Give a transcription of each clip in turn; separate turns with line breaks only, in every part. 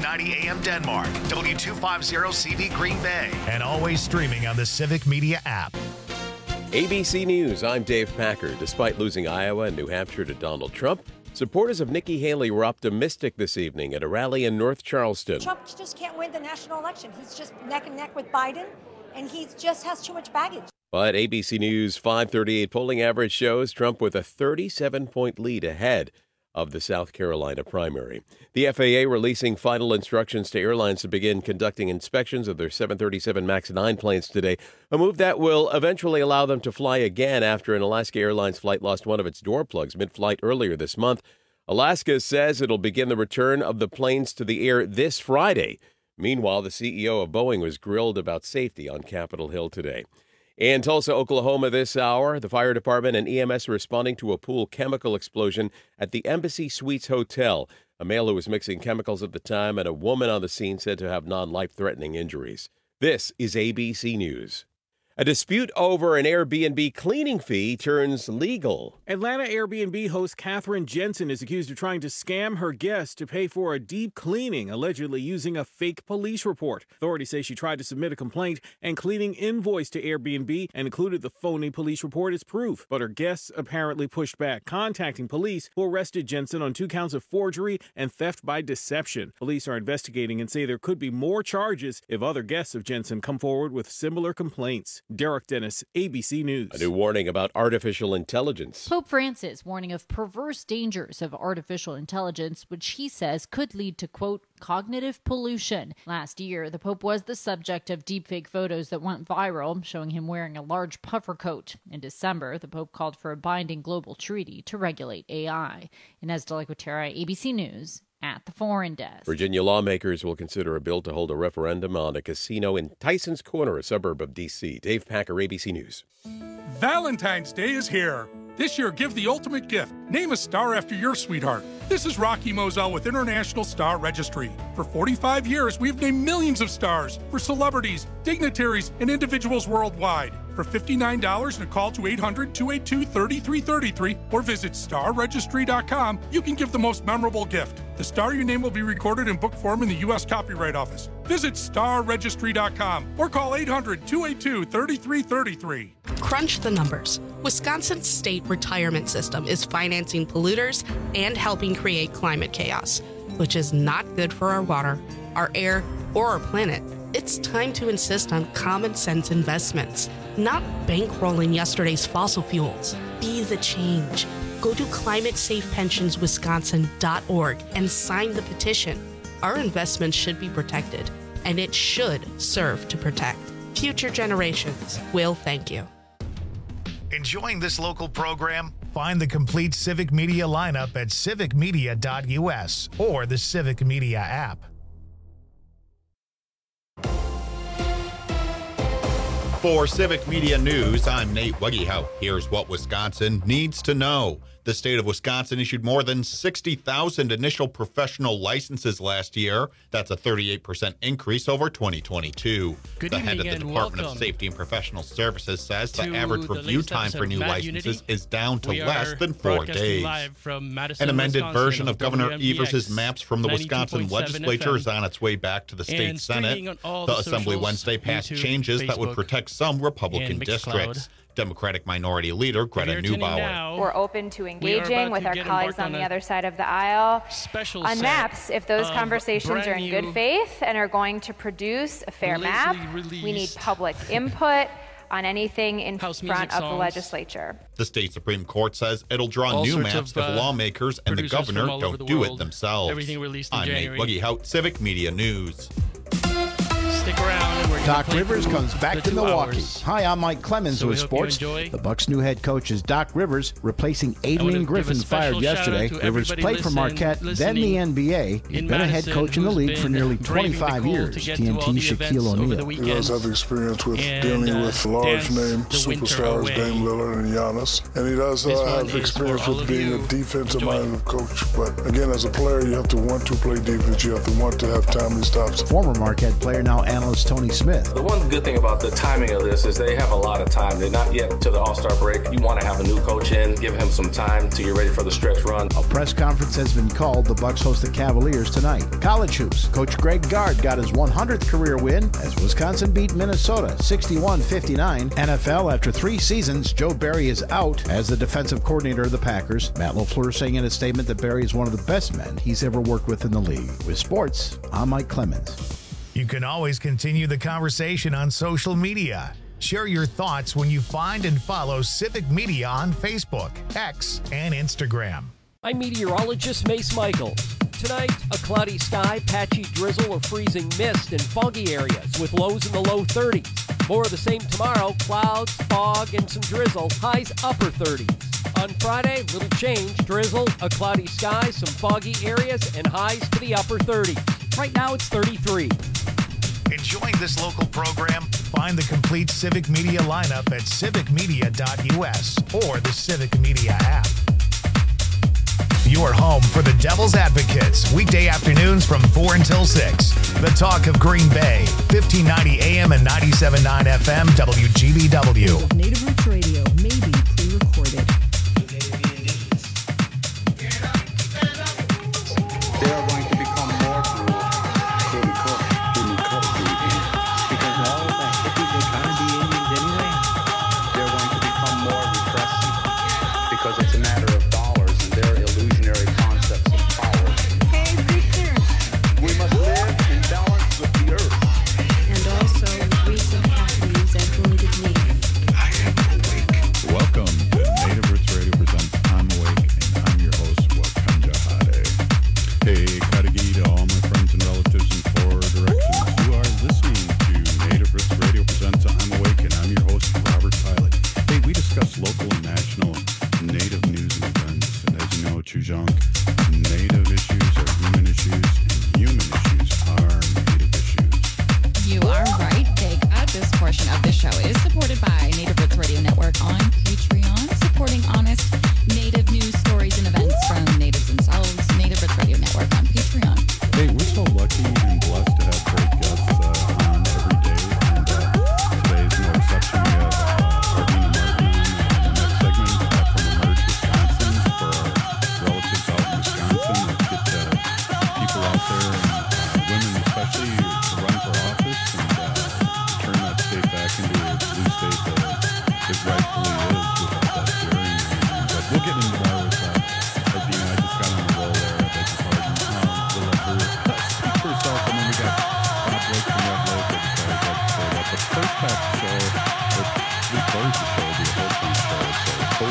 1290 AM Denmark, W250CV Green Bay, and always streaming on the Civic Media app.
ABC News, I'm Dave Packer. Despite losing Iowa and New Hampshire to Donald Trump, supporters of Nikki Haley were optimistic this evening at a rally in North Charleston.
Trump just can't win the national election. He's just neck and neck with Biden, and he just has too much baggage. But
ABC News 538 polling average shows Trump with a 37-point lead ahead of the South Carolina primary. The FAA releasing final instructions to airlines to begin conducting inspections of their 737 MAX 9 planes today, a move that will eventually allow them to fly again after an Alaska Airlines flight lost one of its door plugs mid-flight earlier this month. Alaska says it'll begin the return of the planes to the air this Friday. Meanwhile, the CEO of Boeing was grilled about safety on Capitol Hill today. In Tulsa, Oklahoma this hour, the fire department and EMS are responding to a pool chemical explosion at the Embassy Suites Hotel. A male who was mixing chemicals at the time and a woman on the scene said to have non-life-threatening injuries. This is ABC News. A dispute over an Airbnb cleaning fee turns legal.
Atlanta Airbnb host Katherine Jensen is accused of trying to scam her guests to pay for a deep cleaning, allegedly using a fake police report. Authorities say she tried to submit a complaint and cleaning invoice to Airbnb and included the phony police report as proof. But her guests apparently pushed back, contacting police, who arrested Jensen on 2 counts of forgery and theft by deception. Police are investigating and say there could be more charges if other guests of Jensen come forward with similar complaints. Derek Dennis, ABC News.
A new warning about artificial intelligence.
Pope Francis warning of perverse dangers of artificial intelligence, which he says could lead to, quote, cognitive pollution. Last year, the Pope was the subject of deepfake photos that went viral, showing him wearing a large puffer coat. In December, the Pope called for a binding global treaty to regulate AI. Inez de la Cuetara, ABC News. At the Foreign Desk.
Virginia lawmakers will consider a bill to hold a referendum on a casino in Tyson's Corner, a suburb of D.C. Dave Packer, ABC News.
Valentine's Day is here. This year, give the ultimate gift. Name a star after your sweetheart. This is Rocky Moselle with International Star Registry. For 45 years, we've named millions of stars for celebrities, dignitaries, and individuals worldwide. For $59 and a call to 800-282-3333 or visit starregistry.com, you can give the most memorable gift. The star you name will be recorded in book form in the U.S. Copyright Office. Visit starregistry.com or call 800-282-3333.
Crunch the numbers. Wisconsin's state retirement system is financing polluters and helping create climate chaos, which is not good for our water, our air, or our planet. It's time to insist on common sense investments, not bankrolling yesterday's fossil fuels. Be the change. Go to climatesafepensionswisconsin.org and sign the petition. Our investments should be protected, and it should serve to protect. Future generations will thank you.
Enjoying this local program? Find the complete Civic Media lineup at civicmedia.us or the Civic Media app.
For Civic Media News, I'm Nate Wuggyhout. Here's what Wisconsin needs to know. The state of Wisconsin issued more than 60,000 initial professional licenses last year. That's a 38% increase over 2022. The head of the Department of Safety and Professional Services says the average review time for new licenses is down to less than 4 days. An amended version of Governor Evers' maps from the Wisconsin legislature is on its way back to the state Senate. The Assembly Wednesday passed changes that would protect some Republican districts. Democratic Minority Leader Greta Neubauer.
We're open to engaging with our colleagues on the other side of the aisle on maps. If those conversations are in good faith and are going to produce a fair map, we need public input on anything in front of the legislature.
The state Supreme Court says it'll draw new maps if lawmakers and the governor don't do it themselves. I'm Nate Wuggyhout, Civic Media News.
Stick around. Doc Rivers comes back to Milwaukee. Hi, I'm Mike Clemens with sports. The Bucs' new head coach is Doc Rivers, replacing Adrian Griffin, fired yesterday. Rivers played for Marquette, then the NBA. He's been a head coach in the league for nearly 25 years. TNT's Shaquille O'Neal.
He does have experience with dealing with large-name superstars, Dame Lillard and Giannis. And he does have experience with being a defensive-minded coach. But again, as a player, you have to want to play defense. You have to want to have timely stops.
Former Marquette player, now analyst Tony Smith.
The one good thing about the timing of this is they have a lot of time. They're not yet to the All-Star break. You want to have a new coach in, give him some time to get ready for the stretch run.
A press conference has been called. The Bucs host the Cavaliers tonight. College hoops. Coach Greg Gard got his 100th career win as Wisconsin beat Minnesota 61-59. NFL, after 3 seasons, Joe Barry is out as the defensive coordinator of the Packers. Matt LaFleur saying in a statement that Barry is one of the best men he's ever worked with in the league. With sports, I'm Mike Clemens.
You can always continue the conversation on social media. Share your thoughts when you find and follow Civic Media on Facebook, X, and Instagram.
I'm meteorologist Mace Michaels. Tonight, a cloudy sky, patchy drizzle or freezing mist in foggy areas with lows in the low 30s. More of the same tomorrow, clouds, fog, and some drizzle, highs upper 30s. On Friday, little change, drizzle, a cloudy sky, some foggy areas, and highs to the upper 30s. Right now, it's 33.
Enjoying this local program? Find the complete Civic Media lineup at civicmedia.us or the Civic Media app. Your home for the Devil's Advocates, weekday afternoons from 4 until 6. The talk of Green Bay, 1590 AM and 97.9 FM, WGBW.
Native Roots Radio may be pre-recorded.
They are going to become more cruel. Because all of the hippies are trying to be Indians anyway, they're going to become more repressive because it's a matter of dollars and their illusionary concepts of power.
Hey, Victor.
We must live in balance with the earth.
And also read some Japanese and Native Name.
I am awake.
Welcome to Native Roots Radio presents I'm Awake, and I'm your host, Wakanja Hade. Hey, Kadagi to all my friends and relatives in 4 directions. You are listening to Native Roots Radio presents I'm Awake, and I'm your host, Robert Pilot. Hey, we discuss local and national Native news and events, and as you know, Chujunk, Native issues are human issues, and human issues are Native issues.
You are right, Big. This portion of the show is supported by Native Roots Radio Network on Patreon, supporting honest Native news, stories, and events from natives themselves. Native Roots Radio Network on Patreon.
Hey, we're so lucky and blessed to have great guests on every day, and today is no exception. We have Ardina Martin on the next segment from Emerge Wisconsin for our relatives out in Wisconsin. Let's get people out there, and women especially, to run for office and turn that state back into a blue state that it rightfully is without that fearing. But we'll get into more with Ardina. I just got on the roll there. I beg your pardon. We'll let her speak for herself, and then we got Bob Blake from Red Lake. I just always like to say that. But the first half of the show, we close the show, the whole thing show. So,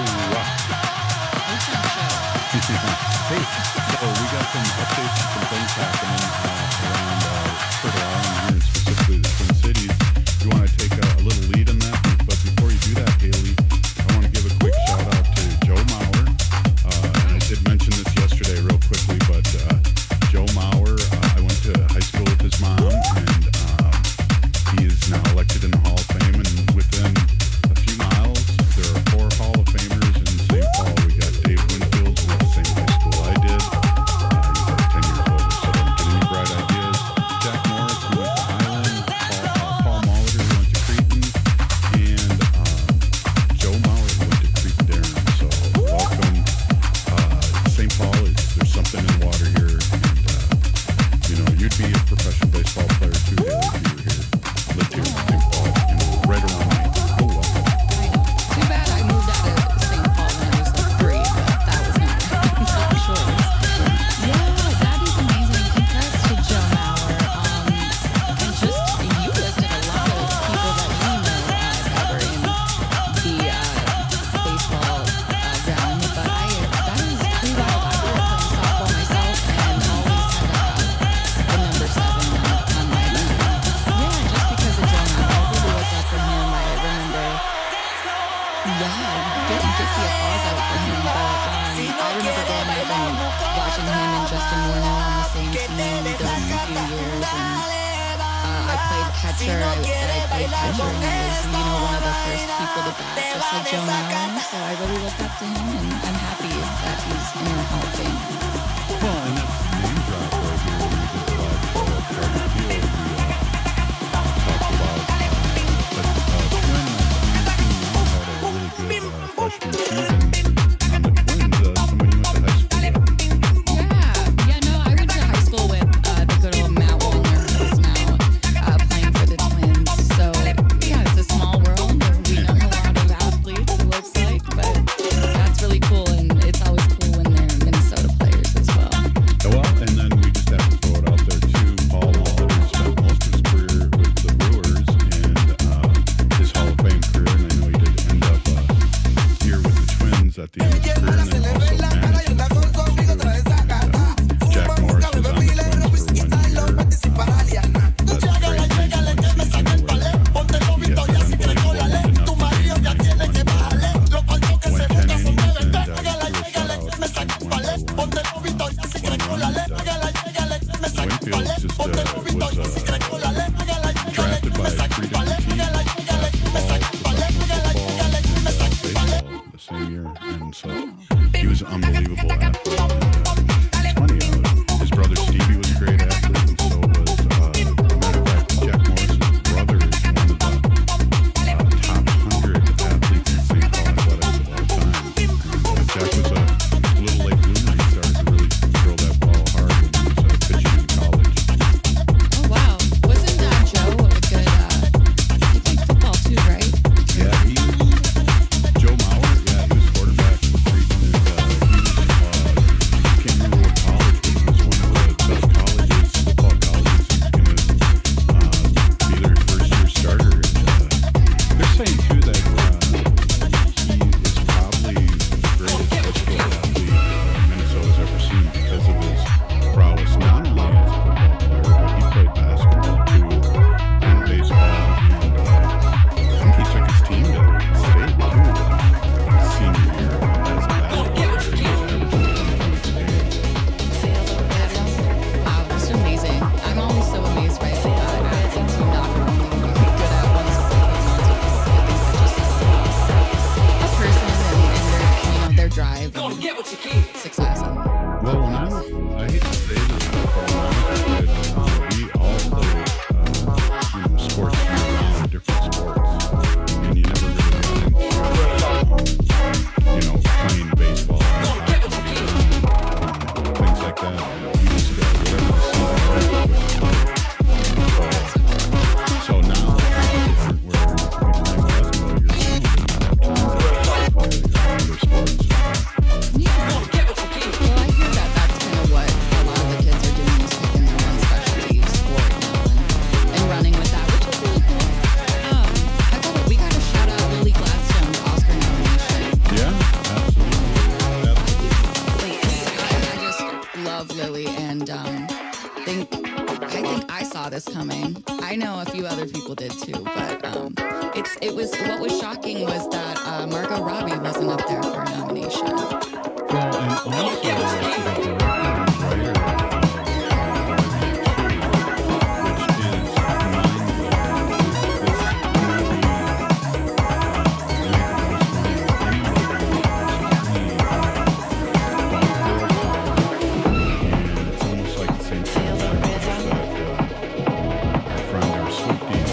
hey, so we got some updates and some things happening around Turtle Island here, and specifically the Twin Cities. You want to take a little lead on that? But before you do that, Haley, I want to give a quick shout out to Joe Mauer. And I did mention this yesterday real quickly, but Joe Mauer, I went to high school with his mom, and he is now elected in the Hall of Fame. And within a few miles, there are 4 Hall of Famers in St. Paul. We got Dave Winfield, who went to the same high school I did. He's like 10 years older, so don't get any bright ideas. Jack Morris, who went to Highland. Paul Molitor, who went to Cretin. And Joe Mauer, who went to Cretin-Darren. So welcome. St. Paul, there's something in the water here. And, you'd be a professional baseball player too, Haley, if you were here. Lived here in St. Paul, right around me. Oh, welcome.
Too bad I moved out of St. Paul when I was like 3, but that was not the choice. Yeah, that is amazing. Congrats to Joe Mauer. And just, you listed a lot of people that we know that were in the baseball realm, but that is pretty wild. I grew up playing softball myself and always had the number 7 on my line. Yeah, just because of Joe Mauer. I really looked up for him. I remember, getting the applause out for him, but I remember growing up and watching him and Justin Morneau on the same team during a few years, and I played catcher. I played catcher and I was, one of the first people to bat, just like Joe Mauer, so I really looked up to him, and I'm happy that he's in the Hall of Fame.
Well, and that's the name drop right here when we did the live show at Target Field. just was drafted by 3 different teams, basketball, baseball, the same year, and so he was an unbelievable athlete. It's funny, his brother Stevie was a great athlete, and so was, matter of fact, Jack Morris's brother is one of the top 100 athletes in St. Paul athletics of all time. And Jack was a little late bloomer. He started to really throw that ball hard when he was pitching in college.
Oh, wow. Wasn't Joe a good, he played football too, right?
Yeah, Joe Mauer, he was quarterback for Creighton, and he was, I can't remember what college, but it was one of the best colleges, football colleges. He was going to be their first-year starter. And they're saying, too, that he is probably the greatest high school athlete Minnesota's ever seen because of his prowess, not only as a football player, but he played basketball, too, and baseball, and I think he took his team to state, too, his senior year as a basketball player. He was averaging 20 points a game.
Wow, that's amazing. I'm always so amazed by athletes who not only good at one sport, but just a person and their drive and success.
Well, I hate to say this, but we all play, sports year-round, different sports, and you never really got into, playing baseball and hockey and things like that. We just whatever the season was. So now it's different where you're playing basketball, you're not have time to play other sports.
Well, I hear that that's kind of what a lot of the kids are doing is picking their own specialty sport now and running with that, which is really cool. We got to shout out Lily Gladstone's Oscar nomination.
Yeah, absolutely.
I just love Lily, and I think I saw this coming. I know a few other people did too, but it was what was shocking was that Margot Robbie wasn't up there for a nomination.
Well, and also the director and writer of which is it's almost like the same thing that our friend our Swifties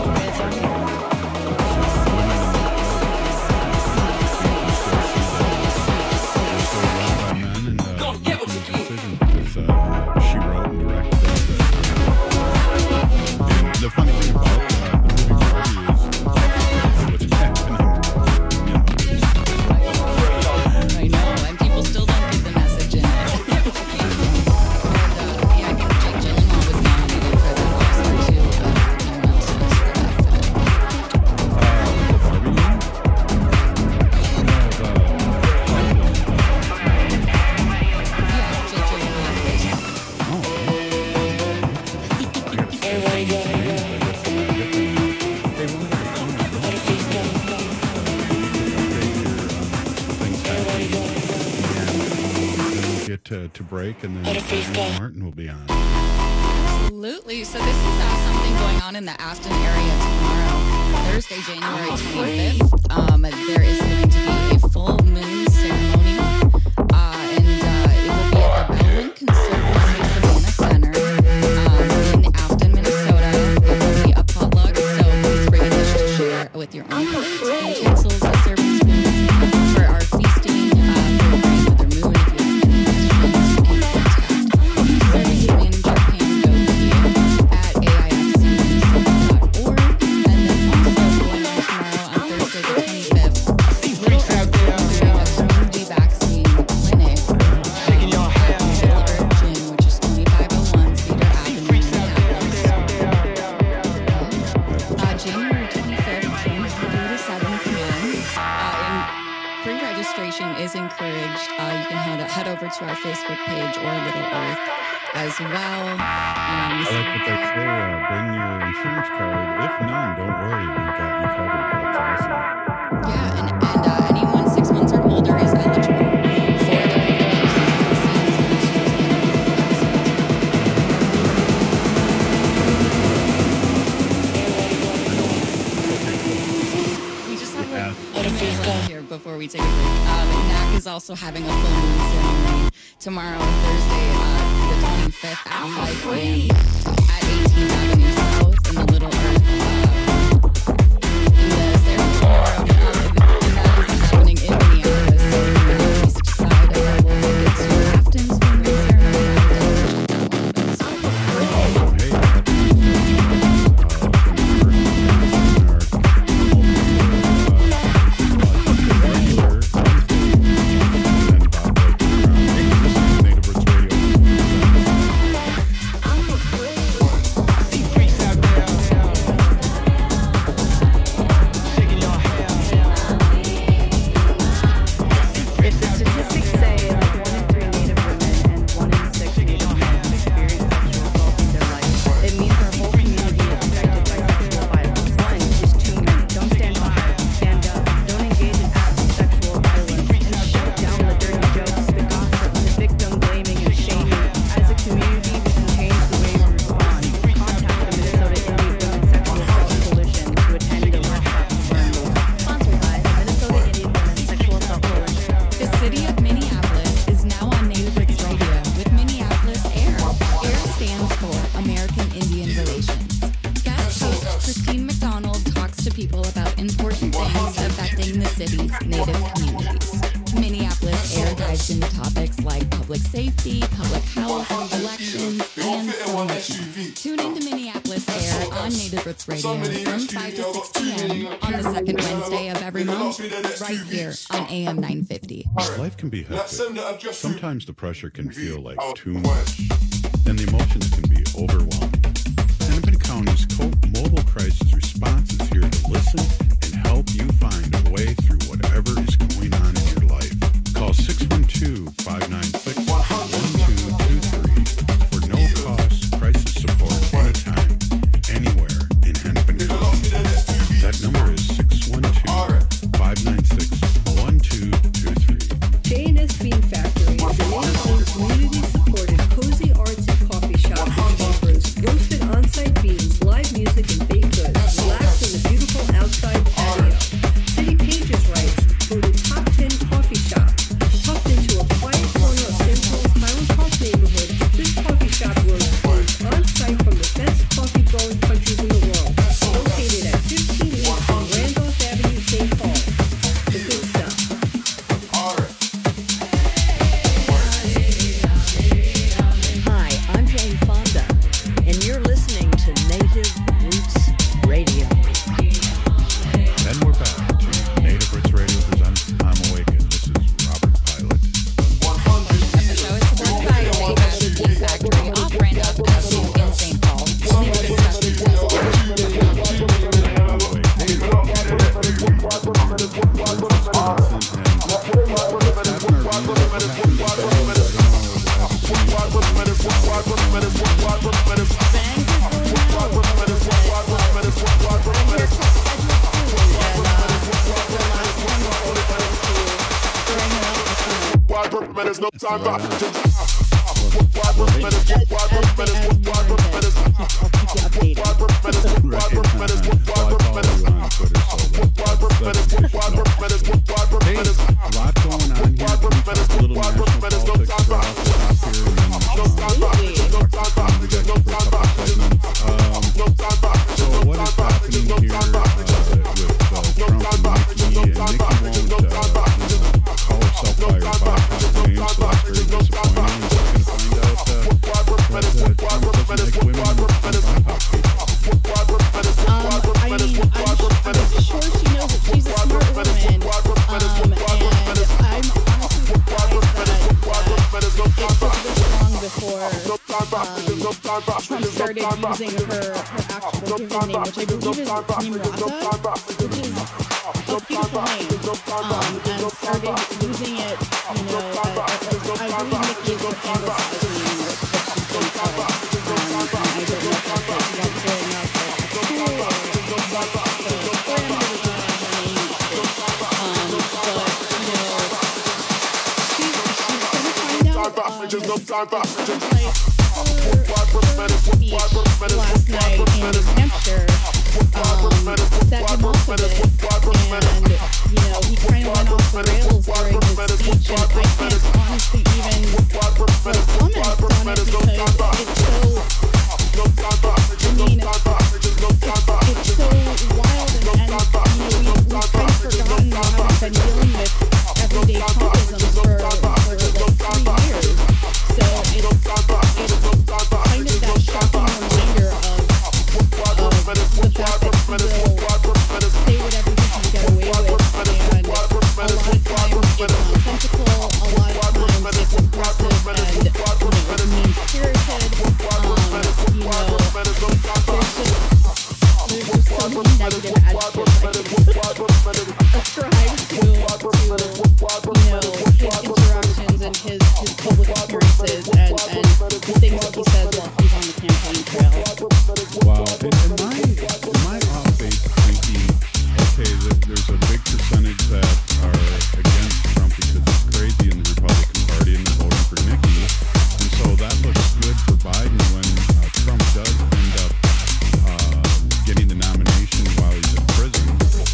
she wrote and directed it. And the funny thing about the movie Barbie is what's happening.
I know, and people still don't get the message in it. And, I think Jake Gyllenhaal was nominated for that Oscar too, but no one else was for that film.
The Barbie one?
Jake Gyllenhaal was.
To break, and then Martin will be on.
Absolutely. So this is something going on in the Aston area tomorrow, Thursday, January 25th. There is going to be a full moon ceremony, and it will be at the Bellman Conservancy Savannah Center in Afton, Minnesota. It will be a potluck, so please bring a dish to share with your own plates, utensils, a serving spoon for our feasting for Grandmother Moon. If you have any questions, you can contact service manager Pam Goki at AIFCMinnesota.org. And then also going on tomorrow on Thursday the 25th, Little Earth doing a community vaccine clinic at Little Earth Gym, which is 2501 Cedar Avenue, Minneapolis. January 25th from 3 to 7 p.m. Pre-registration is encouraged. You can head over to our Facebook page or Little Earth as well.
I like what they say, bring your insurance card. If none, don't worry, we got you covered. That's awesome.
Yeah, and anyone 6 months or older is eligible for the pre-registration. we take a break. NAC is also having a full moon ceremony tomorrow, Thursday, the 25th at 5 p.m. at 18th Avenue South in the Little Earth. And the ceremony is happening in Minneapolis, so on the east side of the Wolf Afton's full moon ceremony.
Life can be hectic. Sometimes the pressure can feel like too much, and the emotions can be overwhelming. Hennepin County's COPE Mobile Crisis Response is here to listen and help you find a way through whatever is going on in your life. Call 612-596-1223 for no-cost crisis support anytime, anywhere in Hennepin County. That number is 612-596-1223.
J&S Bean Factory is a neighborhood community-supported cozy arts and coffee shop that offers roasted on-site beans, live music, and baked goods. Relax in the beautiful outside patio. City Pages writes, voted top 10 coffee shop. Tucked into a quiet corner of St. Paul's Highland Park neighborhood, this coffee shop roasts beans on-site from the best coffee-growing countries in the world. Located at 15 on Randolph Avenue, St. Paul. The good stuff. Hi, I'm Jane Fonda, and you're listening to Native Roots Radio.
And we're back to Native Roots Radio presents I'm Awakened. This is Robert Pilot.
The show is supported by J&S Bean Factory off Randolph Avenue in St. Paul. Only the good stuff is
Trump started using her actual given name, which I believe is Nimrata, which is a beautiful name, and started using it, I believe Nikki is emphasizing what she's been called, and I don't know if that's good enough for school or what the parameters of her name is, but, she's going to find out, last night in New Hampshire, set him off a bit, and, he kind of went off the rails
ascribe to his interactions and his public appearances and the things that he says while he's on the campaign trail.
Wow. In my off base thinking, okay, there's a big percentage that are against Trump because it's crazy in the Republican Party and they're voting for Nikki. And so that looks good for Biden when Trump does end up getting the nomination while he's in prison.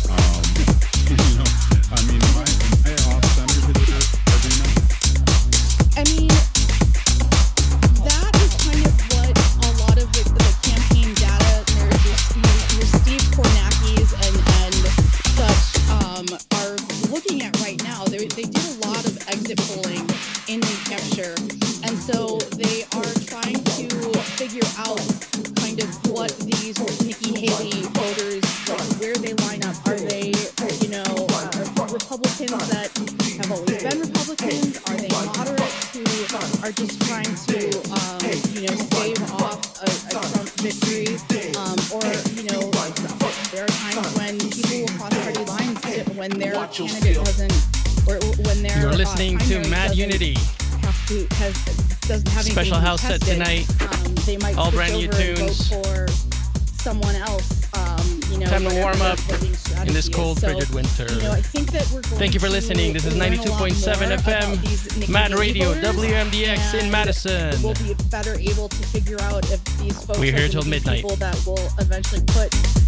I mean, am I off-centered here, Arvina?
I mean, that is kind of what a lot of the campaign data, there's Steve Kornacki's and such are looking at right now. They did a lot of exit polling in New Hampshire, and so they are trying to figure out kind of what these Nikki Haley voters, like where they line up. Are they, Republicans that have always been Republicans? Are they moderates who are just trying to, stave off a Trump victory? Or, there are times when people will cross party lines when their candidate doesn't, or when their
You're listening to Mad Unity.
Doesn't have
special house set tonight.
They might
all brand new
tunes vote for someone else.
Time to warm up in this cold, frigid winter.
I think that we're going
Thank you for listening. This is 92.7 FM, Mad Radio, WMDX in Madison.
We'll be better able to figure out if these folks
we're here till midnight.
People that will eventually put,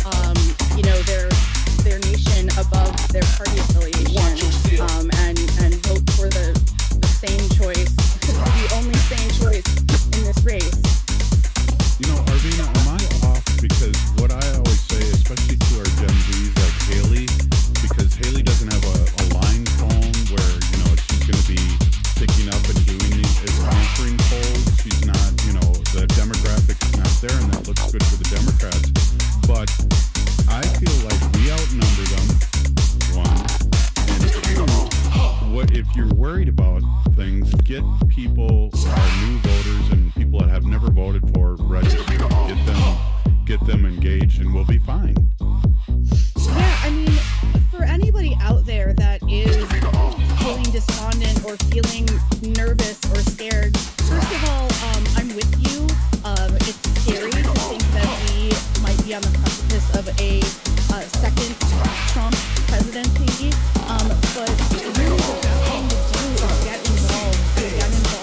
their nation above their party affiliation, and vote for the sane choice, the only sane choice in this race.
Arvina, am I off? Because what I always say, especially to our Gen Zs like Haley, because Haley doesn't have a line phone where, she's going to be picking up and doing answering polls. She's not, the demographic is not there, and that looks good for the Democrats. But I feel like we outnumber them, one. And two, if you're worried about things, get people, new voters and people that have never voted for, registered. Get them engaged, and we'll be fine.
Yeah, I mean, for anybody out there that is feeling despondent or feeling nervous or scared, first of all, I'm with you. It's scary to think that we might be on the precipice of a second Trump presidency, but really the best thing to do is get involved with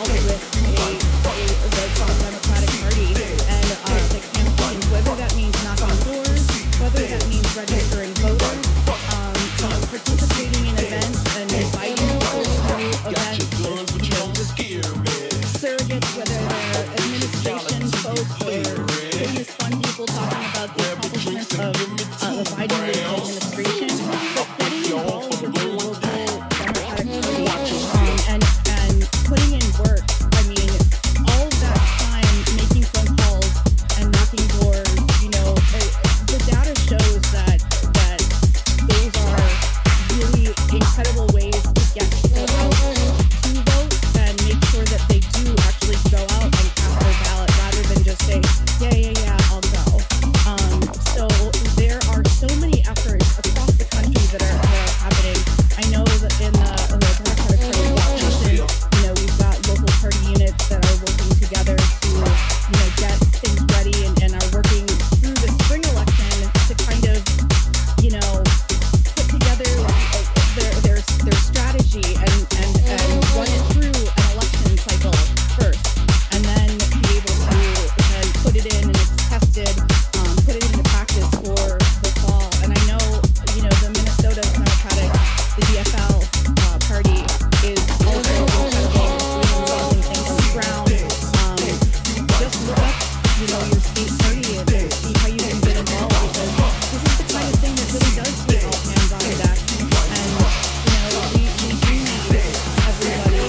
the Democratic Party and the campaign, whether that means knocking doors, whether that means registering voters, participating in events and inviting people to events, surrogates, whether they're administration folks or business fund people talking about the accomplishments of the Biden administration, but getting involved with the local Democratic Party and putting in work. I mean, all of that time making phone calls and knocking doors, the data shows that those are really incredible ways to get people out to vote and make sure that they do actually go out and cast their ballot rather than just say, yeah, I'll go. So there are so many efforts across the country that are happening. I know that in the Democratic Party Washington, we've got local party units that are working together to, get things ready and are working through the spring election to kind of, put together their strategy and run it through an election cycle first, and then be able to then put it in and it's tested, put it into practice for the fall. And I know, the Minnesota Democratic, the DFL party is also incredible, doing amazing things on the ground. Just look up, your state party and see how you can get involved, because this is the kind of thing that really does take all hands on deck. And, we do need everybody.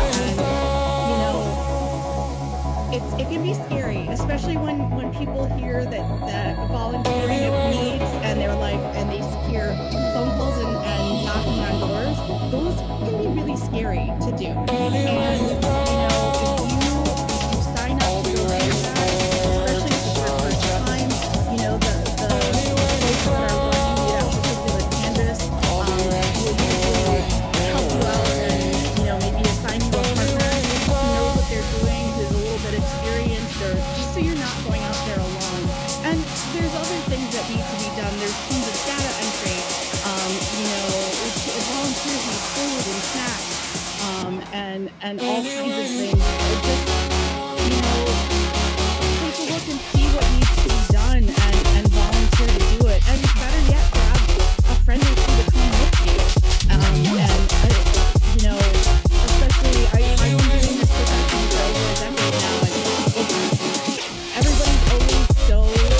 And it can be scary, especially when people hear that volunteering of needs, and they're like, and they hear phone calls and knocking on doors. Those can be really scary to do. And, if you sign up to do that, especially if it's your first time, the folks that are running that particular canvas,
and all kinds of things. Just, take a look and see what needs to be done and volunteer to do it. And better yet, grab a friend or two to come with you. Especially I've been doing this profession for over a decade now, and everybody's always so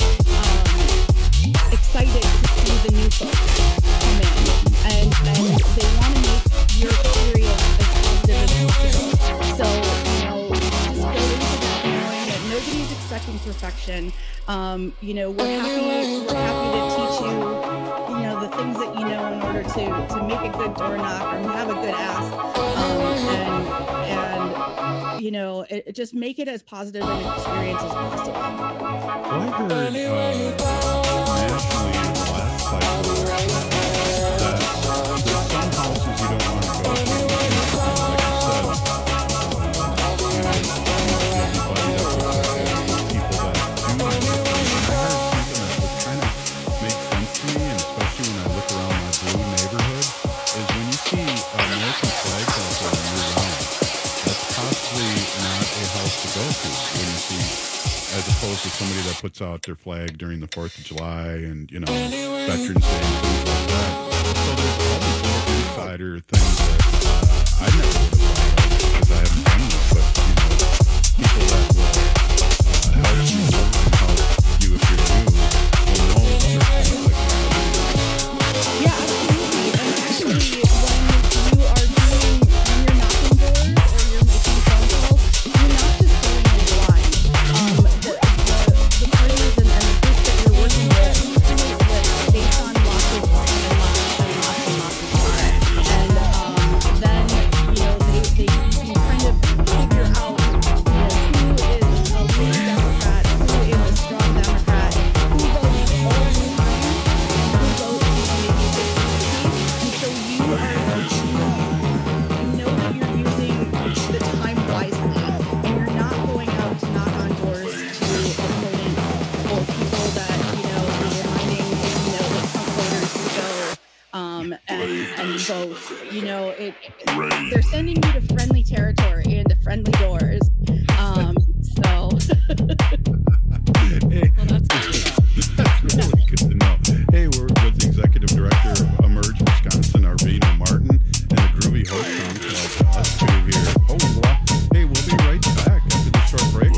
excited to see the new folks come in, and they want to make your experience as positive as possible. So, just go into that knowing that nobody's expecting perfection. We're happy to teach you, the things that you know in order to make a good door knock or have a good ask, and just make it as positive an experience as possible.
Well, I heard nationally in the last cycle that there's some houses you don't want to go to. As opposed to somebody that puts out their flag during the 4th of July and, Veterans Day and things like that. So there's all these little insider things that I never would have thought of because I haven't done this, but, people that will help you and help you if you're new will know other things like that.
Yeah, absolutely. And actually, when you're knocking doors or you're making phone calls, you're not just going in blind. The parties and the groups that you're working with based on lots of time and lots of time. And then, they can kind of figure out, who is a weak Democrat, who is a strong Democrat, who votes all the time, who votes maybe 50-50. And so you know that you're using the time wisely, and you're not going out to knock on doors to opponents or people that, you're reminding, the Trump voters to go and vote. They're sending you to friendly territory and to friendly doors. Well, that's
really good to know. Hey, we're with the executive director of Emerge Wisconsin, Arvina Martin, and the groovy host on us two here. Oh, well, hey, we'll be right back after this short break.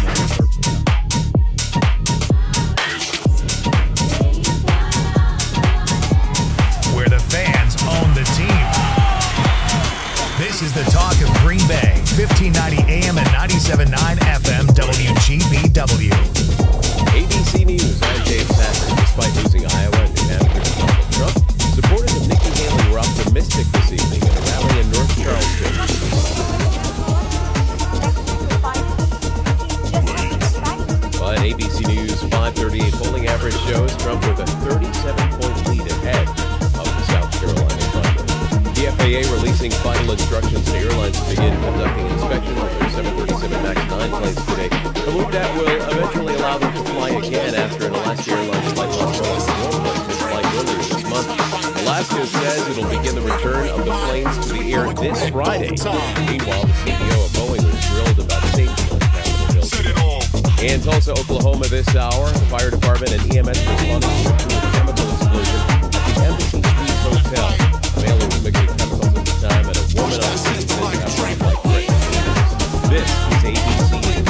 Where the fans own the team. This is the talk of Green Bay, 1590 AM and 97.9 FM WGBW.
ABC News, I'm Dave Patrick. Despite losing Iowa and New Hampshire to Donald Trump, supporters of Nikki Haley were optimistic this evening at a rally in North Charleston. But ABC News 538 polling average shows Trump with a 37-point lead ahead of the South Carolina primary. The FAA releasing final instructions to airlines to begin conducting inspections of their 737 MAX 9 planes today. The move that will eventually allow them to fly again after an Alaska Airlines flight lost one plane took flight earlier this month. Alaska says it'll begin the return of the planes to the air this Friday. Meanwhile, the CEO of Boeing was thrilled about safety on Capitol Hill. In Tulsa, Oklahoma this hour, the fire department and EMS responding to a chemical explosion at the Embassy Suites Hotel. A male was mixing chemicals at the time, and a woman on the scene says they have life threatening. This is ABC News.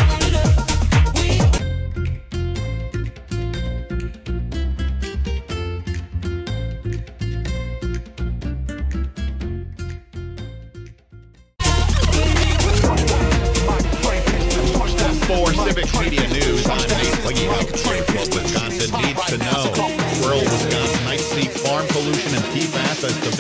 For Civic Media News, I'm Nate Wiggy. Here's what Wisconsin needs to know. Rural Wisconsin might see farm pollution and PFAS as the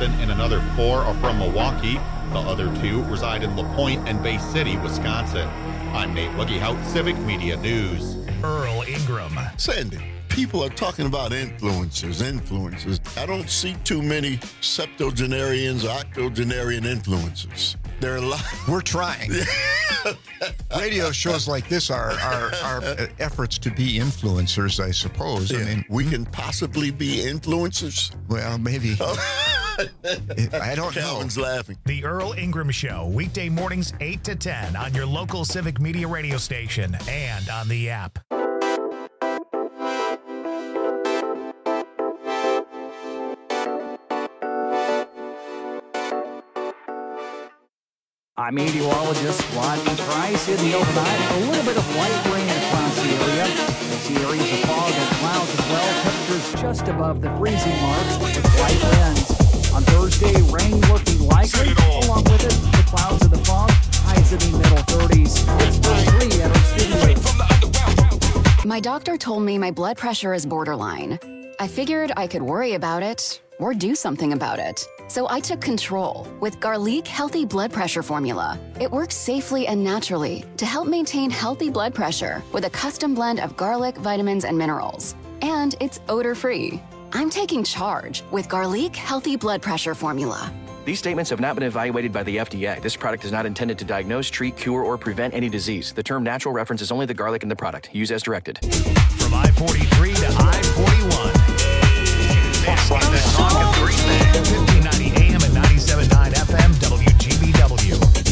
Wisconsin, and another 4 are from Milwaukee. The other 2 reside in LaPointe and Bay City, Wisconsin. I'm Nate Wuggehout, Civic Media News.
Earl Ingram.
Sandy, people are talking about influencers. I don't see too many septuagenarians or octogenarian influencers. There are a lot.
We're trying. Radio shows like this are efforts to be influencers, I suppose.
Yeah.
I mean,
we can possibly be influencers.
Well, maybe. I don't know.
Calvin's laughing.
The Earl Ingram Show, weekday mornings 8 to 10 on your local Civic Media radio station and on the app.
I'm meteorologist Rodney Price in the overnight. A little bit of light rain across the area. We see areas of fog and clouds as well. Temperatures just above the freezing mark with light winds. On Thursday, rain looking likely. Along with it, the clouds and the fog. Highs in the middle 30s. It's 33 at our studio.
My doctor told me my blood pressure is borderline. I figured I could worry about it or do something about it. So I took control with Garlic Healthy Blood Pressure Formula. It works safely and naturally to help maintain healthy blood pressure with a custom blend of garlic, vitamins, and minerals. And it's odor-free. I'm taking charge with Garlic Healthy Blood Pressure Formula.
These statements have not been evaluated by the FDA. This product is not intended to diagnose, treat, cure, or prevent any disease. The term natural references only the garlic in the product. Use as directed.
From I-43 to I-41. This is the Talk of Green Bay. 1590 AM and 97.9 FM WGBW.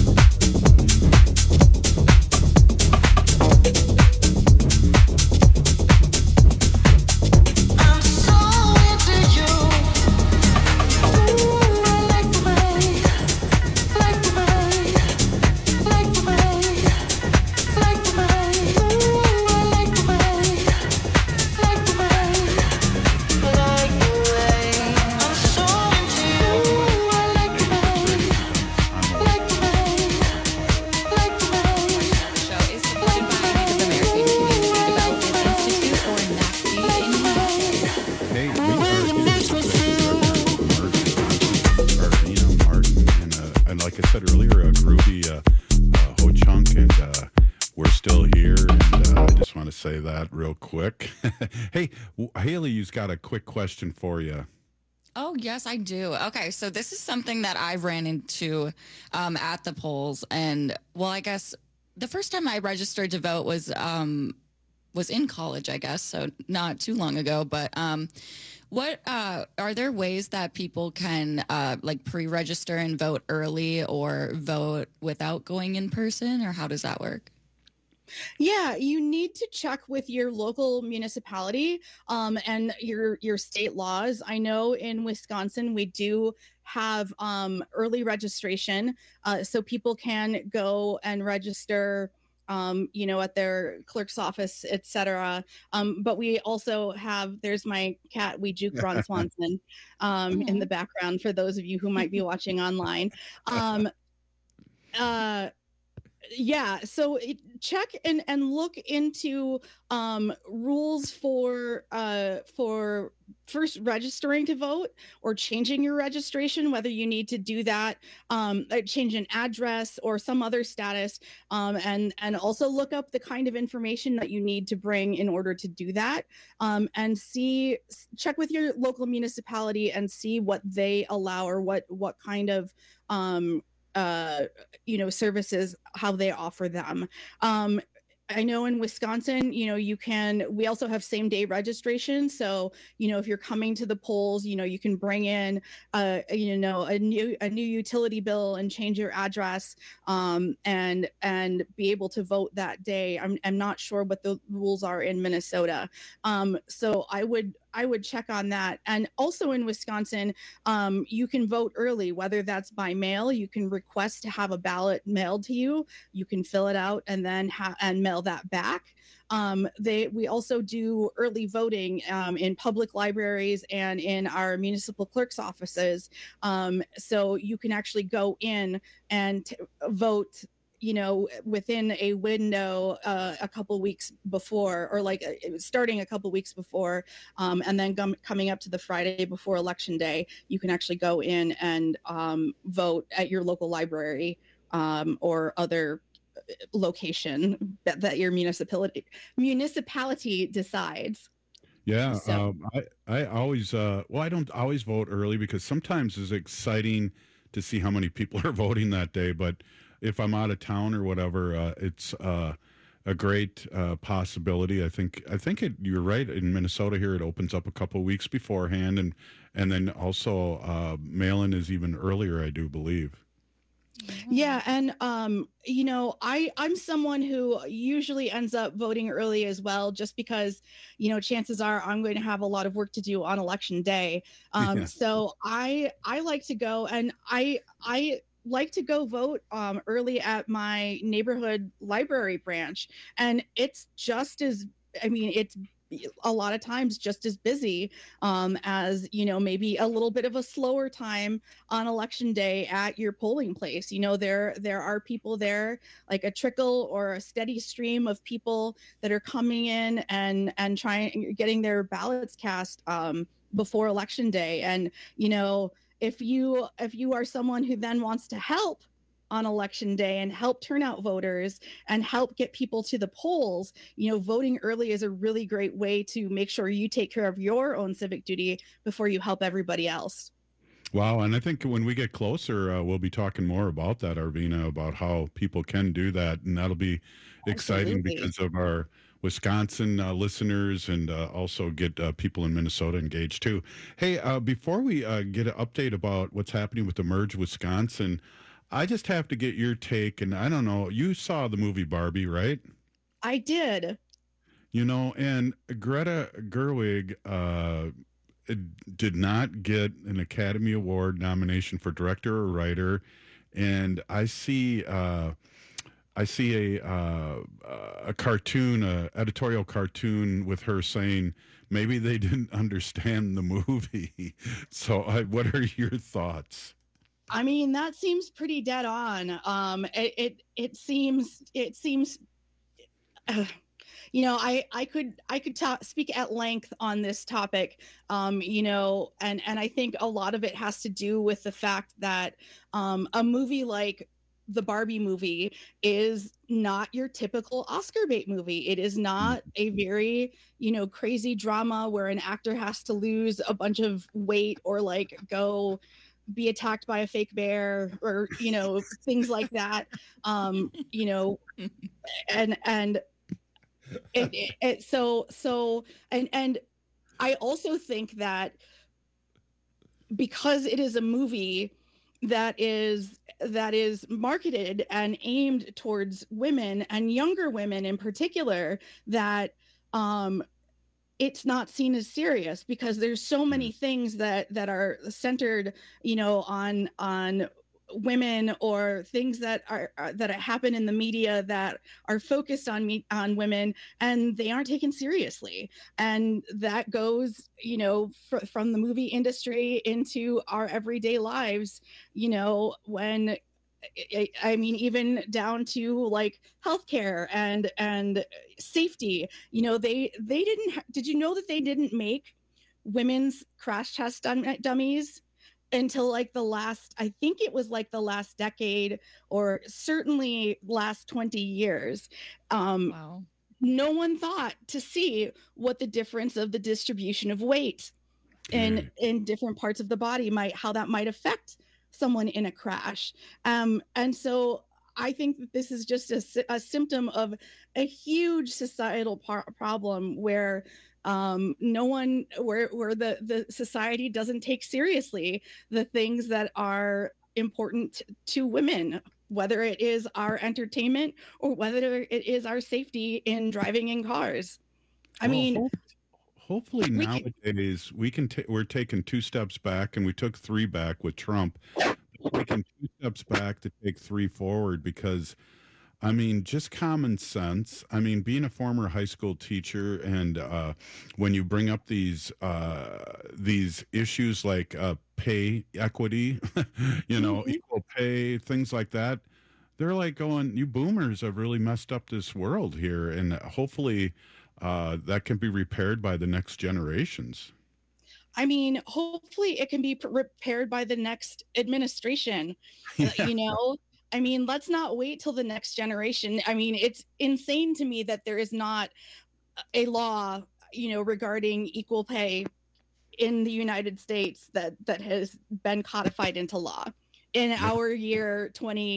Say that real quick. Hey, Haley's got a quick question for you.
Oh, yes, I do. Okay, so this is something that I ran into at the polls. And, well, I guess the first time I registered to vote was in college, I guess, so not too long ago. But what are there ways that people can, like, pre-register and vote early or vote without going in person, or how does that work?
Yeah, you need to check with your local municipality and your state laws. I know in Wisconsin we do have early registration, so people can go and register at their clerk's office, etc. But we also have, there's my cat, we juke Ron Swanson in the background for those of you who might be watching online. Yeah, so check and look into rules for first registering to vote or changing your registration, whether you need to do that, change an address or some other status, and also look up the kind of information that you need to bring in order to do that, and check with your local municipality and see what they allow or what kind of services, how they offer them. I know in Wisconsin, we also have same day registration. So, if you're coming to the polls, you can bring in, a new utility bill and change your address, and be able to vote that day. I'm not sure what the rules are in Minnesota. So I would check on that. And also in Wisconsin, you can vote early, whether that's by mail. You can request to have a ballot mailed to you. You can fill it out and then mail that back. We also do early voting in public libraries and in our municipal clerk's offices. So you can actually go in and vote within a window a couple weeks before, or like starting a couple weeks before, and then coming up to the Friday before Election Day, you can actually go in and vote at your local library or other location that your municipality decides.
Yeah,
So-
I always I don't always vote early because sometimes it's exciting to see how many people are voting that day. But if I'm out of town or whatever, it's a great possibility. I think you're right. In Minnesota here, it opens up a couple of weeks beforehand, and then also mail-in is even earlier, I do believe.
Yeah, and I'm someone who usually ends up voting early as well, just because chances are I'm going to have a lot of work to do on Election Day.
Yeah.
So I like to go, and I like to go vote early at my neighborhood library branch, and it's just as it's a lot of times just as busy as maybe a little bit of a slower time on Election Day at your polling place. There are people there, like a trickle or a steady stream of people that are coming in and getting their ballots cast before Election Day. And if you are someone who then wants to help on Election Day and help turn out voters and help get people to the polls, voting early is a really great way to make sure you take care of your own civic duty before you help everybody else.
Wow, and I think when we get closer, we'll be talking more about that, Arvina, about how people can do that, and that'll be exciting
Absolutely.
because of our Wisconsin listeners, and also get people in Minnesota engaged too. Hey, before we get an update about what's happening with the Merge Wisconsin, I just have to get your take, and I don't know, you saw the movie Barbie, right?
I did.
And Greta Gerwig did not get an Academy Award nomination for director or writer, and I see a cartoon, editorial cartoon with her saying maybe they didn't understand the movie. So, what are your thoughts?
That seems pretty dead on. It seems. I could speak at length on this topic, and I think a lot of it has to do with the fact that a movie like the Barbie movie is not your typical Oscar bait movie. It is not a very, crazy drama where an actor has to lose a bunch of weight or like go be attacked by a fake bear or things like that. And I also think that because it is a movie that is marketed and aimed towards women and younger women in particular, that it's not seen as serious because there's so many things that are centered, on women, or things that happen in the media that are focused on women, and they aren't taken seriously. And that goes, from the movie industry into our everyday lives, when even down to like healthcare and safety. They didn't. Did you know that they didn't make women's crash test dummies until like the last decade, or certainly last 20 years?
Wow.
No one thought to see what the difference of the distribution of weight in different parts of the body how that might affect someone in a crash. And so I think that this is just a symptom of a huge societal problem where where the society doesn't take seriously the things that are important to women, whether it is our entertainment or whether it is our safety in driving in cars.
Hopefully nowadays we're taking 2 steps back, and we took 3 back with Trump. We're taking 2 steps back to take 3 forward, because just common sense. Being a former high school teacher, and when you bring up these issues like pay equity, equal pay, things like that, they're like going, you boomers have really messed up this world here. And hopefully that can be repaired by the next generations.
I mean, hopefully it can be repaired by the next administration, you know? I mean, let's not wait till the next generation. I mean, it's insane to me that there is not a law, you know, regarding equal pay in the United States that has been codified into law in our year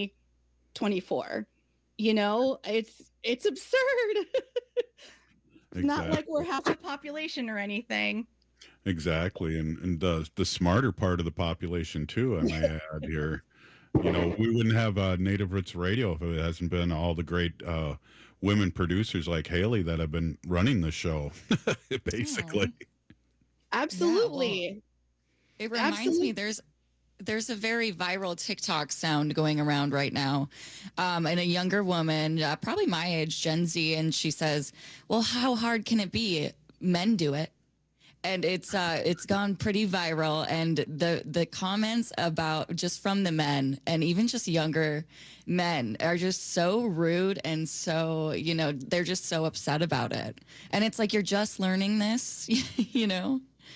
2024. You know, it's absurd. It's not like we're half the population or anything.
Exactly. And the smarter part of the population, too, I might add here. You know, we wouldn't have Native Roots Radio if it hasn't been all the great women producers like Haley that have been running the show, basically.
Absolutely.
Yeah, well, it reminds me there's a very viral TikTok sound going around right now. And a younger woman, probably my age, Gen Z, and she says, well, how hard can it be? Men do it. And it's gone pretty viral, and the comments about just from the men and even just younger men are just so rude and so, you know, they're just so upset about it. And it's like, you're just learning this, you know?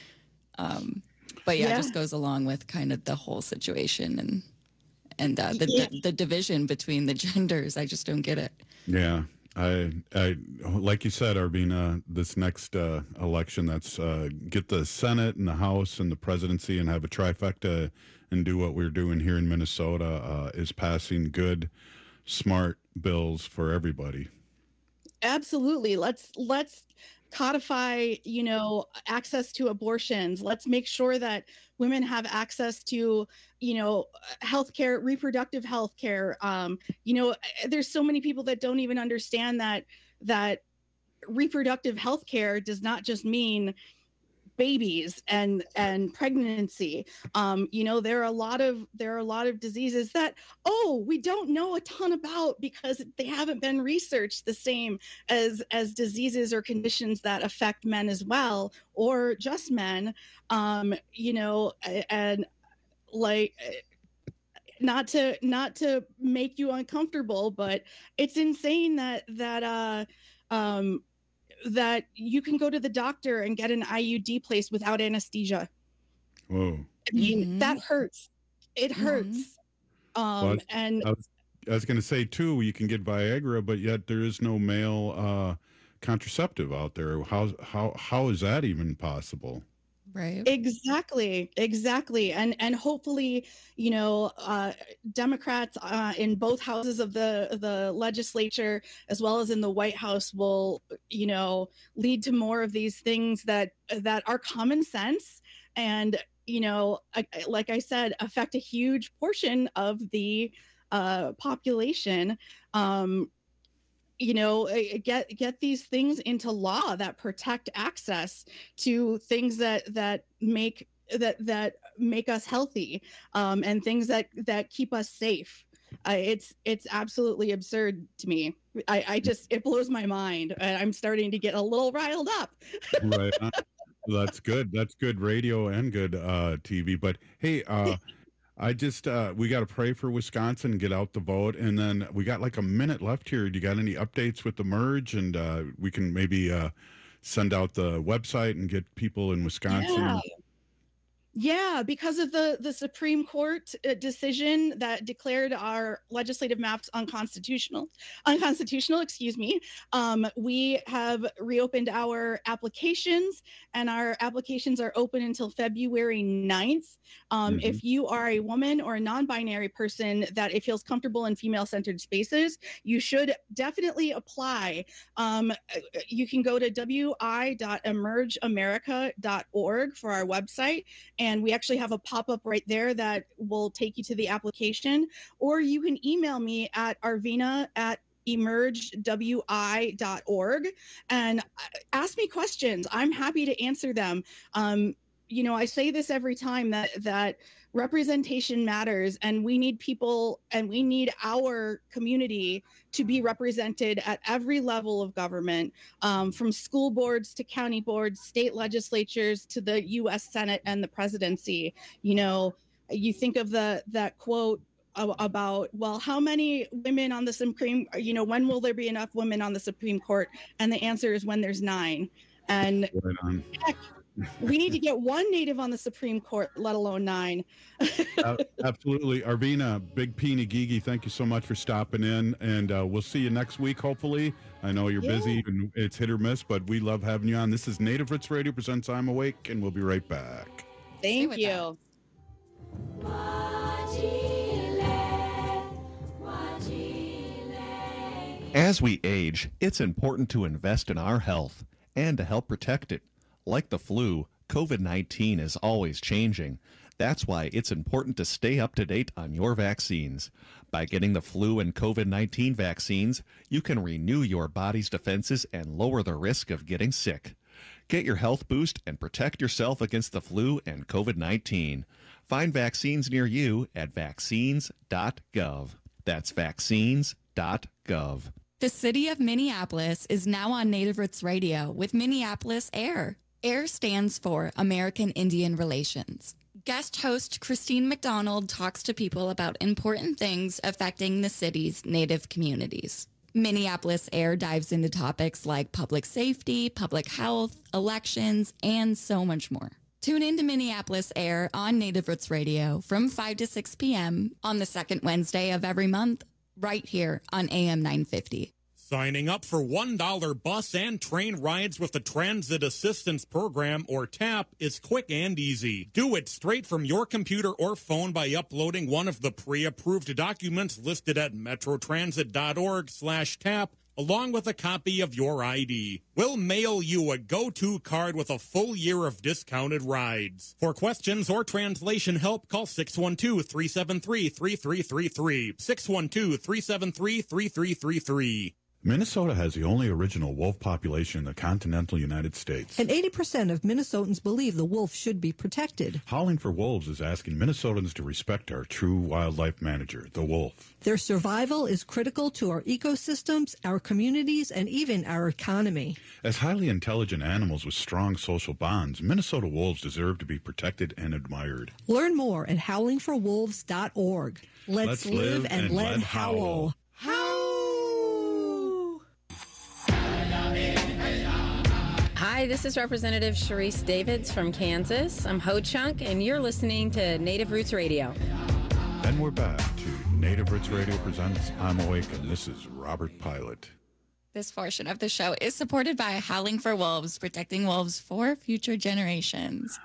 But yeah, it just goes along with kind of the whole situation and the division between the genders. I just don't get it.
Yeah. I like you said, Arvina, this next election, that's get the Senate and the House and the presidency and have a trifecta and do what we're doing here in Minnesota is passing good, smart bills for everybody.
Absolutely. Let's codify, you know, access to abortions. Let's make sure that women have access to, you know, healthcare, reproductive healthcare. You know, there's so many people that don't even understand that reproductive healthcare does not just mean babies and pregnancy. You know, there are a lot of diseases that we don't know a ton about because they haven't been researched the same as diseases or conditions that affect men as well, or just men. You know, and like, not to make you uncomfortable, but it's insane that you can go to the doctor and get an IUD placed without anesthesia.
Whoa.
I mean, that hurts. It hurts.
Well, and I was going to say too, you can get Viagra, but yet there is no male contraceptive out there. How is that even possible?
Right.
Exactly. And hopefully, you know, Democrats in both houses of the legislature, as well as in the White House, will, you know, lead to more of these things that are common sense and, you know, like I said, affect a huge portion of the population. You know, get these things into law that protect access to things that make us healthy, and things that keep us safe. It's absolutely absurd to me. It blows my mind. I'm starting to get a little riled up.
Right. That's good. That's good radio and good TV. But hey, I just, we got to pray for Wisconsin, get out the vote. And then we got like a minute left here. Do you got any updates with the merge? And we can maybe send out the website and get people in Wisconsin.
Yeah, because of the Supreme Court decision that declared our legislative maps unconstitutional, we have reopened our applications, and our applications are open until February 9th. If you are a woman or a non-binary person that it feels comfortable in female-centered spaces, you should definitely apply. You can go to wi.emergeamerica.org for our website, and we actually have a pop-up right there that will take you to the application. Or you can email me at arvina@emergewi.org and ask me questions. I'm happy to answer them. You know, I say this every time that representation matters, and we need people, and we need our community to be represented at every level of government, from school boards to county boards, state legislatures to the U.S. Senate and the presidency. You know, you think of that quote about, well, how many women on the Supreme, when will there be enough women on the Supreme Court? And the answer is when there's 9. And heck, we need to get 1 Native on the Supreme Court, let alone 9.
Absolutely. Arvina, Big Peeny Gigi, thank you so much for stopping in. And we'll see you next week, hopefully. I know you're busy and it's hit or miss, but we love having you on. This is Native Roots Radio presents I'm Awake, and we'll be right back.
Thank you.
As we age, it's important to invest in our health and to help protect it. Like the flu, COVID-19 is always changing. That's why it's important to stay up to date on your vaccines. By getting the flu and COVID-19 vaccines, you can renew your body's defenses and lower the risk of getting sick. Get your health boost and protect yourself against the flu and COVID-19. Find vaccines near you at vaccines.gov. That's vaccines.gov.
The city of Minneapolis is now on Native Roots Radio with Minneapolis AIR. AIR stands for American Indian Relations. Guest host Christine McDonald talks to people about important things affecting the city's Native communities. Minneapolis AIR dives into topics like public safety, public health, elections, and so much more. Tune in to Minneapolis AIR on Native Roots Radio from 5 to 6 p.m. on the second Wednesday of every month, right here on AM 950.
Signing up for $1 bus and train rides with the Transit Assistance Program, or TAP, is quick and easy. Do it straight from your computer or phone by uploading one of the pre-approved documents listed at metrotransit.org/TAP, along with a copy of your ID. We'll mail you a go-to card with a full year of discounted rides. For questions or translation help, call 612-373-3333. 612-373-3333.
Minnesota has the only original wolf population in the continental United States.
And 80% of Minnesotans believe the wolf should be protected.
Howling for Wolves is asking Minnesotans to respect our true wildlife manager, the wolf.
Their survival is critical to our ecosystems, our communities, and even our economy.
As highly intelligent animals with strong social bonds, Minnesota wolves deserve to be protected and admired.
Learn more at howlingforwolves.org. Let's live and let howl.
Hi, this is Representative Sharice Davids from Kansas. I'm Ho Chunk, and you're listening to Native Roots Radio.
And we're back to Native Roots Radio presents I'm Awake, and this is Robert Pilot.
This portion of the show is supported by Howling for Wolves, protecting wolves for future generations.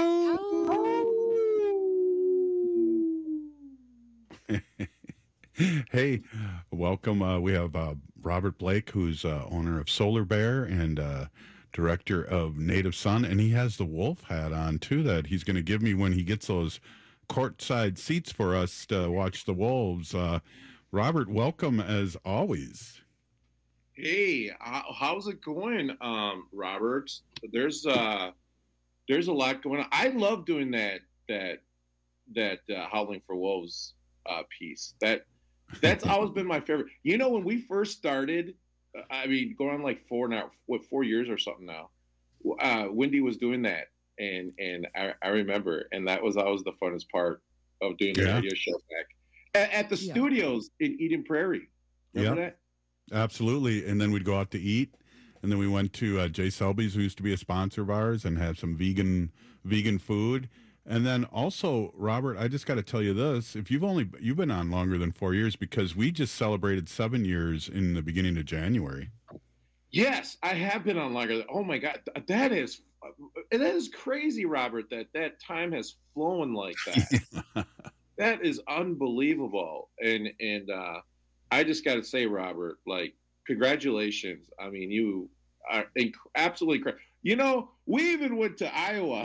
Hey, welcome. We have Robert Blake, who's owner of Solar Bear and director of Native Sun, and he has the wolf hat on, too, that he's going to give me when he gets those courtside seats for us to watch the wolves. Robert, welcome as always.
Hey, how's it going, Robert? There's a lot going on. I love doing that Howling for Wolves piece. That's always been my favorite. You know, when we first started, I mean, going on like 4 years or something now, Wendy was doing that, and I remember, and that was always the funnest part of doing the radio show back at the studios in Eden Prairie. Remember that?
Absolutely. And then we'd go out to eat, and then we went to Jay Selby's, who used to be a sponsor of ours, and have some vegan food. And then also, Robert, I just got to tell you this: if you've been on longer than 4 years, because we just celebrated 7 years in the beginning of January.
Yes, I have been on longer. Oh my God, that is crazy, Robert. That time has flown like that. That is unbelievable. And I just got to say, Robert, like, congratulations. I mean, you are absolutely crazy. You know, we even went to Iowa.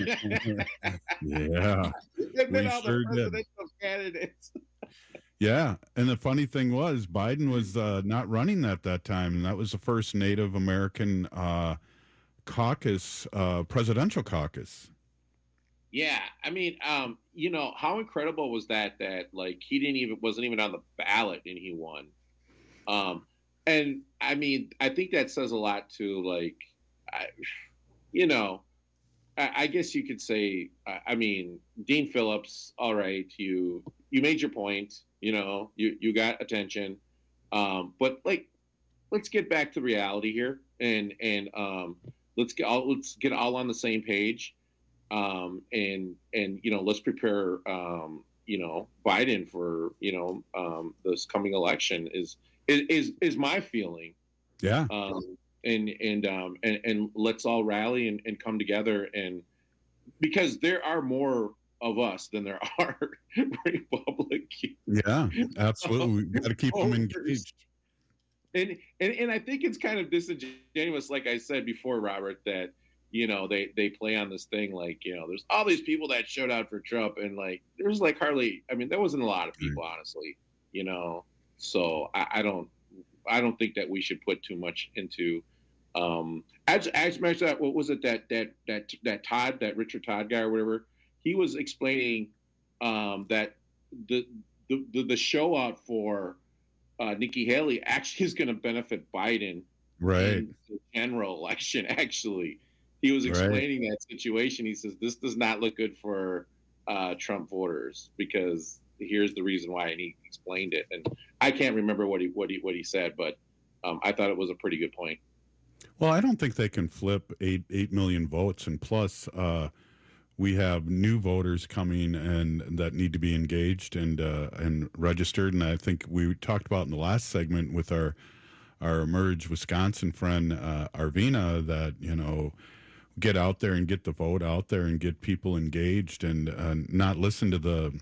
Yeah.
We sure did. Candidates.
Yeah. And the funny thing was, Biden was not running at that time. And that was the first Native American caucus, presidential caucus.
Yeah. I mean, you know, how incredible was that like he wasn't even on the ballot and he won. And I mean, I think that says a lot to, like, I guess you could say, I mean, Dean Phillips, all right, you you made your point. You got attention, but like, let's get back to reality here, and let's get all on the same page, and let's prepare Biden for this coming election is my feeling.
Yeah.
And let's all rally and come together, and because there are more of us than there are Republicans.
Yeah, absolutely. We got to keep them engaged.
And I think it's kind of disingenuous, like I said before, Robert, that they play on this thing like, there's all these people that showed out for Trump, and like there's like hardly, I mean, there wasn't a lot of people, honestly, so I don't think that we should put too much into as much that, what was it, that Todd, that Richard Todd guy or whatever, he was explaining that the show out for Nikki Haley actually is going to benefit Biden in the general election. Actually, he was explaining that situation. He says this does not look good for Trump voters, because here's the reason why, and he explained it. And I can't remember what he said, but I thought it was a pretty good point.
Well, I don't think they can flip 8 million votes, and plus we have new voters coming and that need to be engaged and registered. And I think we talked about in the last segment with our Emerge Wisconsin friend Arvina that get out there and get the vote out there and get people engaged, and not listen to the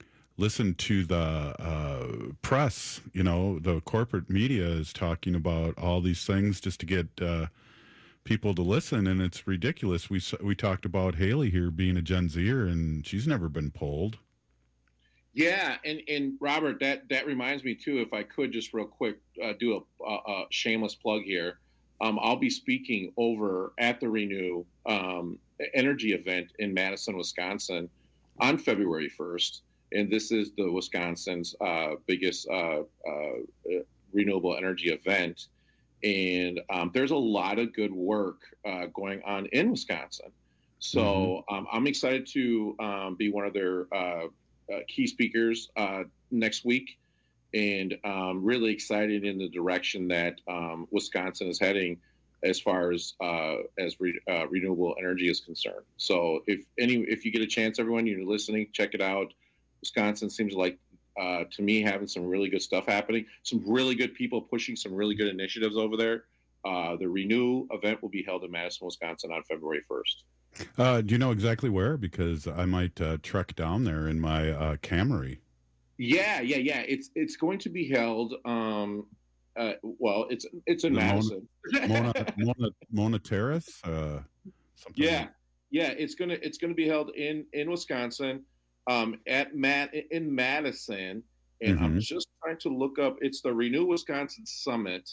press. The corporate media is talking about all these things just to get people to listen, and it's ridiculous. We talked about Haley here being a Gen Zer, and she's never been polled.
Yeah, and Robert, that reminds me too, if I could just real quick do a shameless plug here. I'll be speaking over at the Renew Energy event in Madison, Wisconsin on February 1st. And this is the Wisconsin's biggest renewable energy event. And there's a lot of good work going on in Wisconsin. So I'm excited to be one of their key speakers next week, and really excited in the direction that Wisconsin is heading as far as renewable energy is concerned. So if you get a chance, everyone, you're listening, check it out. Wisconsin seems like, to me, having some really good stuff happening, some really good people pushing some really good initiatives over there. The Renew event will be held in Madison, Wisconsin on February 1st.
Do you know exactly where? Because I might trek down there in my Camry.
Yeah. It's going to be held. It's in Madison.
Mona Terrace.
Yeah. It's gonna be held in Wisconsin. In Madison, and I'm just trying to look up. It's the Renew Wisconsin Summit,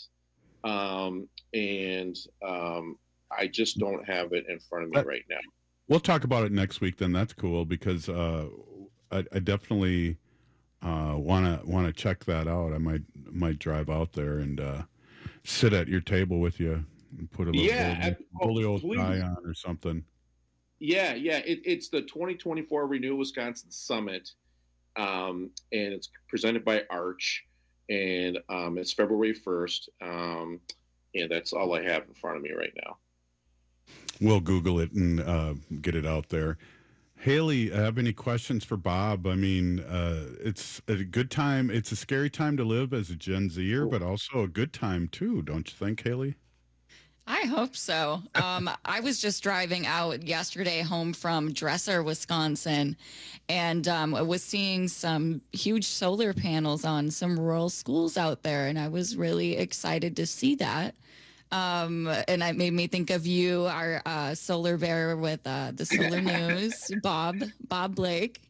and I just don't have it in front of me right now.
We'll talk about it next week. Then that's cool, because I definitely want to check that out. I might drive out there and sit at your table with you and put a little polio tie on or something.
Yeah. It's the 2024 Renew Wisconsin Summit, and it's presented by Arch, and it's February 1st. And that's all I have in front of me right now.
We'll Google it and get it out there. Haley, have any questions for Bob? I mean, it's a good time. It's a scary time to live as a Gen Zer, but also a good time too, don't you think, Haley?
I hope so. I was just driving out yesterday home from Dresser, Wisconsin, and I was seeing some huge solar panels on some rural schools out there, and I was really excited to see that. And it made me think of you, our solar bearer with the Solar News, Bob Blake.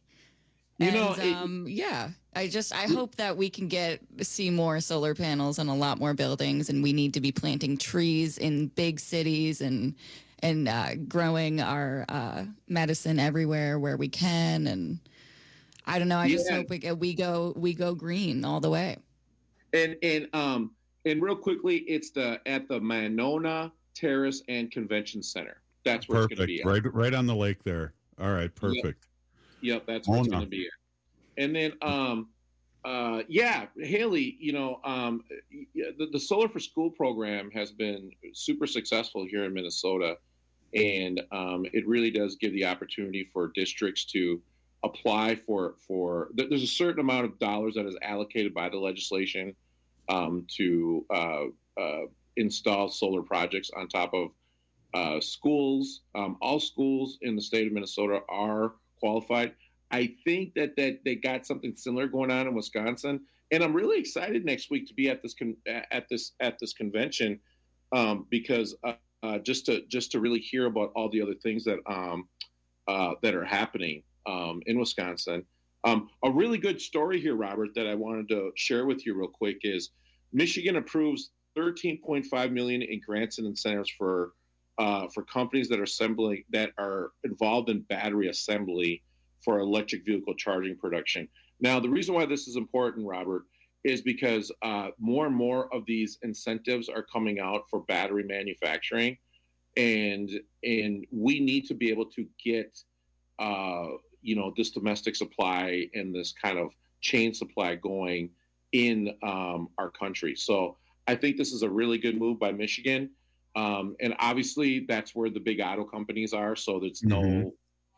I hope that we can see more solar panels on a lot more buildings, and we need to be planting trees in big cities and growing our medicine everywhere where we can. And I don't know. I just hope we go green all the way.
And real quickly, it's at the Monona Terrace and Convention Center. That's where it's going to be at.
Right on the lake there. All right, perfect.
Yep, that's where it's going to be at. And then, Haley, the Solar for School program has been super successful here in Minnesota. And it really does give the opportunity for districts to apply for there's a certain amount of dollars that is allocated by the legislation to install solar projects on top of schools. All schools in the state of Minnesota are qualified. I think that they got something similar going on in Wisconsin, and I'm really excited next week to be at this convention because just to really hear about all the other things that are happening in Wisconsin. A really good story here, Robert, that I wanted to share with you real quick is Michigan approves $13.5 million in grants and incentives for companies that are involved in battery assembly for electric vehicle charging production. Now, the reason why this is important, Robert, is because more and more of these incentives are coming out for battery manufacturing, and we need to be able to get this domestic supply and this kind of chain supply going in our country. So I think this is a really good move by Michigan. And obviously that's where the big auto companies are. So there's no,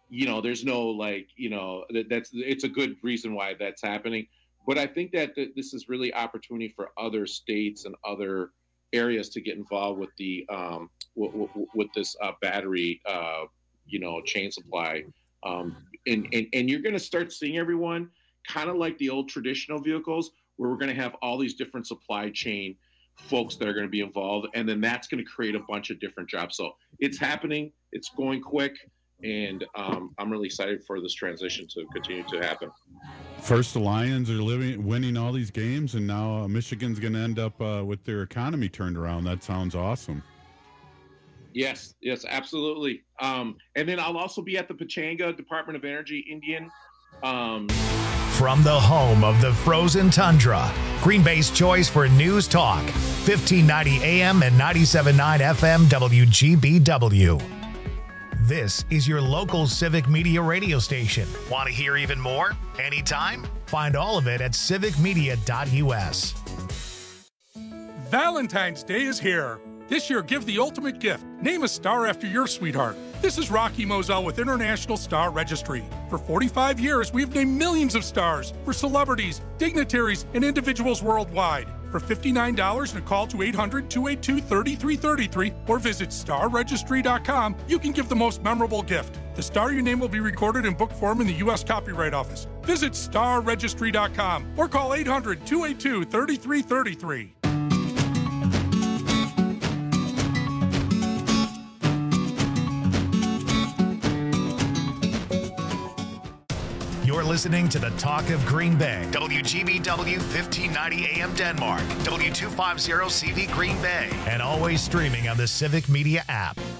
it's a good reason why that's happening. But I think that this is really opportunity for other states and other areas to get involved with the with this battery, chain supply. And you're going to start seeing everyone kind of like the old traditional vehicles where we're going to have all these different supply chain folks that are going to be involved. And then that's going to create a bunch of different jobs. So it's happening. It's going quick. And I'm really excited for this transition to continue to happen.
First, the Lions are winning all these games, and now Michigan's going to end up with their economy turned around. That sounds awesome.
Yes, absolutely. And then I'll also be at the Pechanga Department of Energy Indian.
From the home of the frozen tundra, Green Bay's choice for news talk, 1590 AM and 97.9 FM WGBW. This is your local civic media radio station. Want to hear even more? Anytime? Find all of it at civicmedia.us.
Valentine's Day is here. This year, give the ultimate gift. Name a star after your sweetheart. This is Rocky Moselle with International Star Registry. For 45 years, we've named millions of stars for celebrities, dignitaries, and individuals worldwide. For $59 and a call to 800-282-3333 or visit starregistry.com, you can give the most memorable gift. The star your name will be recorded in book form in the U.S. Copyright Office. Visit starregistry.com or call 800-282-3333.
You're listening to the Talk of Green Bay. WGBW 1590 AM Denmark. W250 CV Green Bay. And always streaming on the Civic Media app.